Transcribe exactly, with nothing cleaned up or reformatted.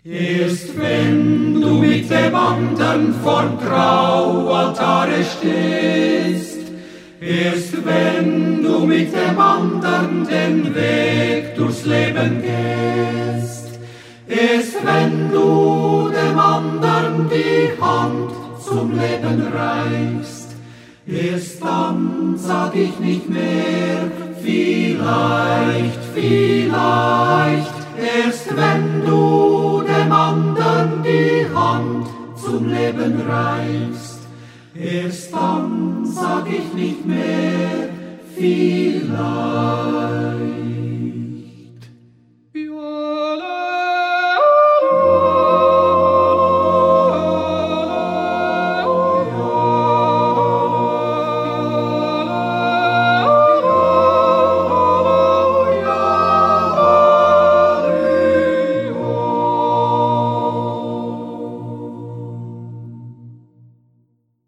Erst wenn du mit dem anderen vorm Traualtare stehst, erst wenn du mit dem anderen den Weg durchs Leben gehst, erst wenn du dem anderen die Hand zum Leben reichst, erst dann sag ich nicht mehr, vielleicht, vielleicht, erst wenn du dem anderen die Hand zum Leben reichst, erst dann sag ich nicht mehr, vielleicht.